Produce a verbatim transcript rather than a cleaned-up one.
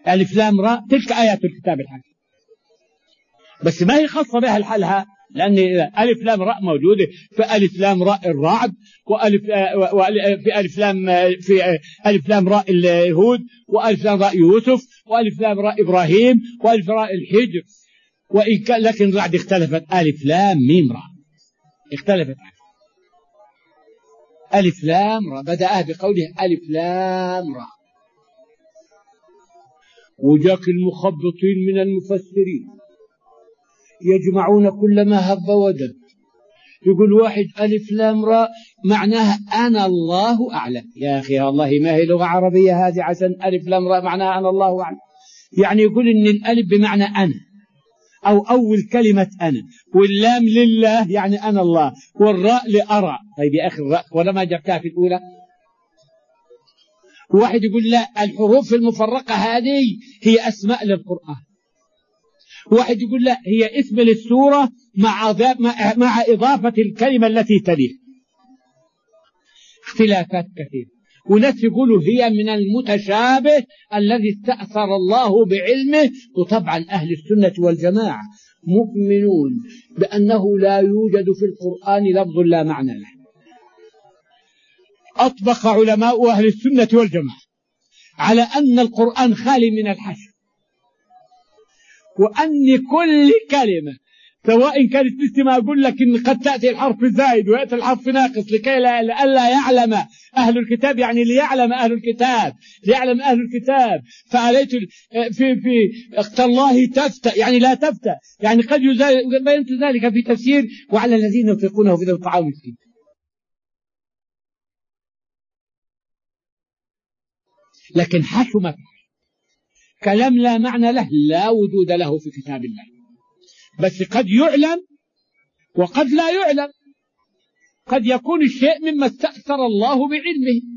ألف لام راء تلك آيات الكتاب الحكيم، بس ما هي خاصة بها الحلها، لأن ألف لام راء موجودة في ألف لام راء الرعد، وألف في ألف لام في ألف لام راء الهود، وألف لام راء يوسف، وألف لام راء إبراهيم، وألف راء الحجر، وإن كان لكن الرعد اختلفت ألف لام ميم راء، اختلفت عنه. ألف لام راء بدأها بقوله ألف لام راء. وجاك المخبطين من المفسرين يجمعون كل ما هب ودب، يقول واحد ألف لام راء معناها أنا الله أعلم. يا أخي والله ما هي لغة عربية هذه عشان ألف لام راء معناها أنا الله أعلم. يعني يقول إن الألف بمعنى أنا، أو أول كلمة أنا، واللام لله يعني أنا الله، والراء لأرى. طيب يا أخي الراء ولا ما جبتها في الأولى؟ واحد يقول لا، الحروف المفرقة هذه هي أسماء للقرآن. واحد يقول لا، هي اسم للسورة مع مع إضافة الكلمة التي تليها. اختلافات كثيرة. وناس يقولوا هي من المتشابه الذي استأثر الله بعلمه. وطبعا أهل السنة والجماعة مؤمنون بأنه لا يوجد في القرآن لفظ لا معنى له. أطبق علماء أهل السنة والجماعة على أن القرآن خالي من الحشو، وأن كل كلمة سواء كانت مثل ما أقول لك إن قد تأتي الحرف زائد ويأتي الحرف ناقص لكي لا, لا يعلم أهل الكتاب، يعني ليعلم أهل الكتاب ليعلم أهل الكتاب فعليت في في تالله تفتى، يعني لا تفتى، يعني قد يبين ذلك في تفسير وعلى الذين ينفقونه في ذي الطعام مسكين. لكن حشو ما كلام لا معنى له لا وجود له في كتاب الله، بس قد يعلم وقد لا يعلم. قد يكون الشيء مما استأثر الله بعلمه،